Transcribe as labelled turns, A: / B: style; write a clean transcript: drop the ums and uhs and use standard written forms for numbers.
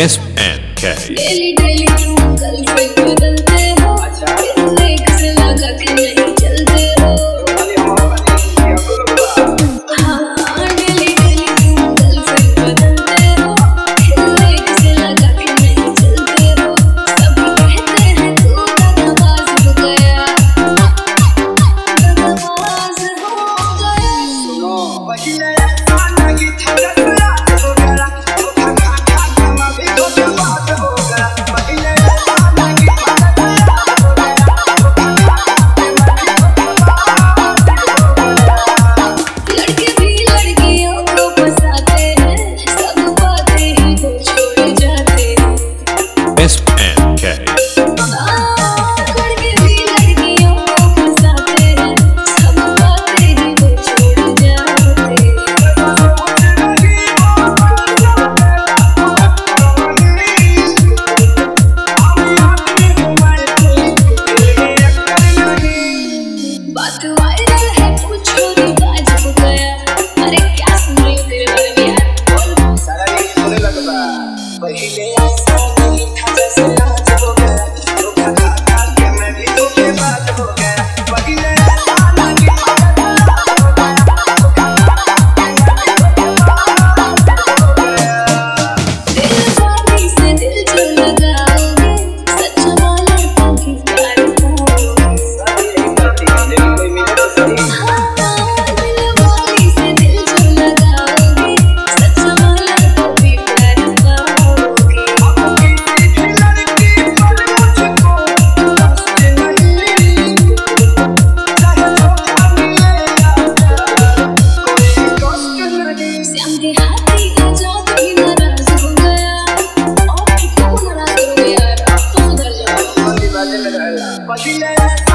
A: SNK।
B: Daily daily तुम girlfriend बदलते हो, एक से लगा के नहीं चलते हो। हाँ डेली डेली तुम गर्लफ्रेंड बदलते हो, एक से लगा के नहीं चलते हो। सब कहते हैं तू दगाबाज हो गया, दगाबाज हो गया। लड़के भी लड़कियों को फंसाते हैं, सब बातें ही वो छोड़ जाते हैं।
A: SNK।
B: लड़के भी लड़कियों को फंसाते हैं, सब बातें ही वो छोड़ जाते हैं। बात वायरल है, पूछो रिवाज हो गया। अरे क्या सुन रही हो तेरे बारे में यार?
C: सारा दिन होने लगा पहले ऐसा नहीं था जैसे आज हो गया धोखा खा खा के मैं भी धोखेबाज हो गया पहले ऐसा नहीं था जैसे आज हो गया धोखा खा खा के मैं भी धोखेबाज हो गया।
B: दिल वाली से दिल जो लगाओगे, सच वाले को भी प्यार पाओगे।
C: कोई मिले तो सही
B: हाँ दिल वाली से दिल जो लगाओगे, सच वाले को भी प्यार पाओगे। श्याम देहाती आजाद भी नाराज हो गया, और क्यों नाराज हो गया यार? अब तो सुधर जाओ।
C: पहले ऐसा